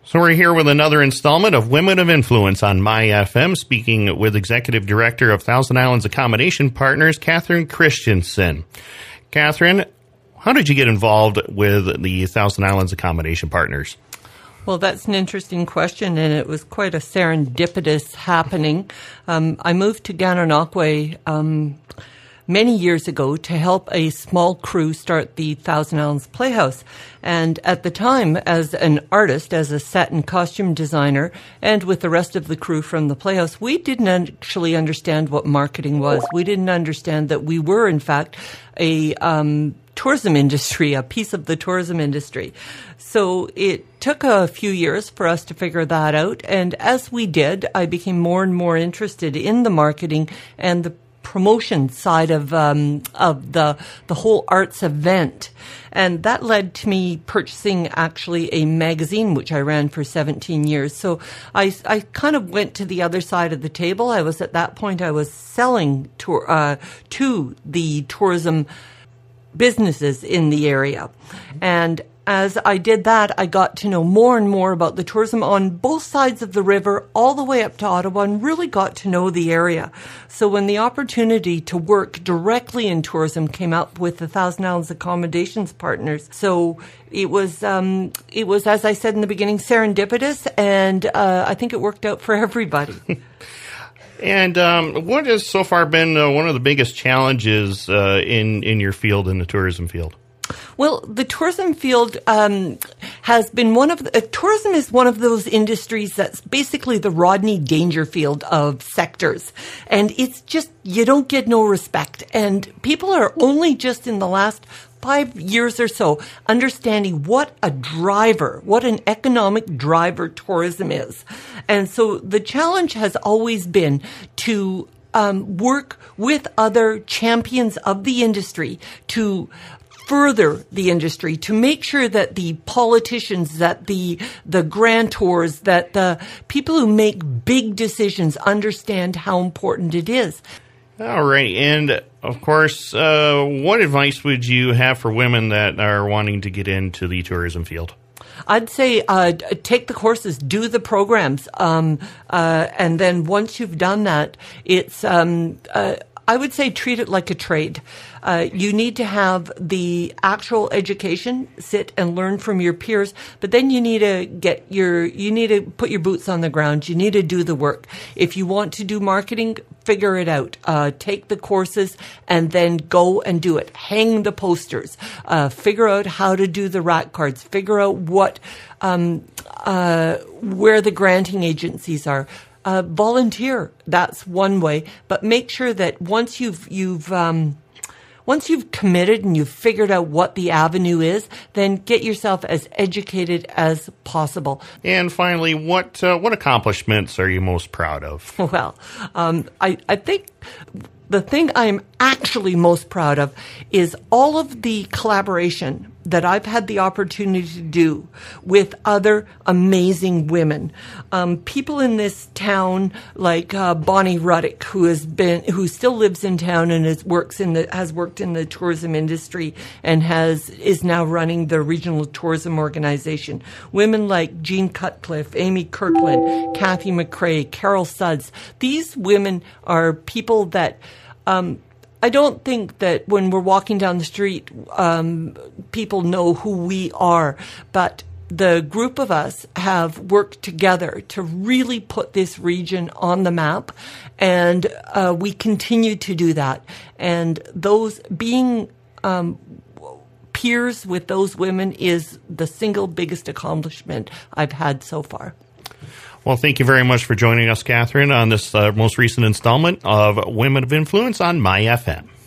So we're here with another installment of Women of Influence on MyFM, speaking with Executive Director of Thousand Islands Accommodation Partners, Catherine Christensen. Catherine, how did you get involved with the Thousand Islands Accommodation Partners? Well, that's an interesting question, and it was quite a serendipitous happening. I moved to Gananoque many years ago to help a small crew start the Thousand Islands Playhouse. And at the time, as an artist, as a set and costume designer, and with the rest of the crew from the Playhouse, we didn't actually understand what marketing was. We didn't understand that we were, in fact, a tourism industry, a piece of the tourism industry. So it took a few years for us to figure that out. And as we did, I became more and more interested in the marketing and the promotion side of the whole arts event. And that led to me purchasing actually a magazine, which I ran for 17 years. So I kind of went to the other side of the table. At that point, I was selling to the tourism businesses in the area. And as I did that, I got to know more and more about the tourism on both sides of the river, all the way up to Ottawa, and really got to know the area. So when the opportunity to work directly in tourism came up with the Thousand Islands Accommodations Partners, so it was, as I said in the beginning, serendipitous, and I think it worked out for everybody. And what has so far been one of the biggest challenges in your field, in the tourism field? Well, the tourism field has been tourism is one of those industries that's basically the Rodney Dangerfield of sectors. And it's just, you don't get no respect. And people are only just in the last 5 years or so understanding what an economic driver tourism is. And so the challenge has always been to work with other champions of the industry to further the industry, to make sure that the politicians, that the grantors, that the people who make big decisions understand how important it is. All right. And, of course, what advice would you have for women that are wanting to get into the tourism field? I'd say take the courses, do the programs, and then once you've done that, it's I would say treat it like a trade. You need to have the actual education, sit and learn from your peers, but then you need to put your boots on the ground. You need to do the work. If you want to do marketing, figure it out. Take the courses and then go and do it. Hang the posters. Figure out how to do the rack cards. Figure out where the granting agencies are. Volunteer. That's one way, but make sure that once you've committed and you've figured out what the avenue is, then get yourself as educated as possible. And finally, what accomplishments are you most proud of? Well, I think the thing I'm actually most proud of is all of the collaboration that I've had the opportunity to do with other amazing women. People in this town like Bonnie Ruddick, who still lives in town and has worked in the tourism industry and is now running the regional tourism organization. Women like Jean Cutcliffe, Amy Kirkland, Kathy McCrae, Carol Suds. These women are people that I don't think that when we're walking down the street, people know who we are, but the group of us have worked together to really put this region on the map, and we continue to do that. And those being peers with those women is the single biggest accomplishment I've had so far. Well, thank you very much for joining us, Catherine, on this most recent installment of Women of Influence on MyFM.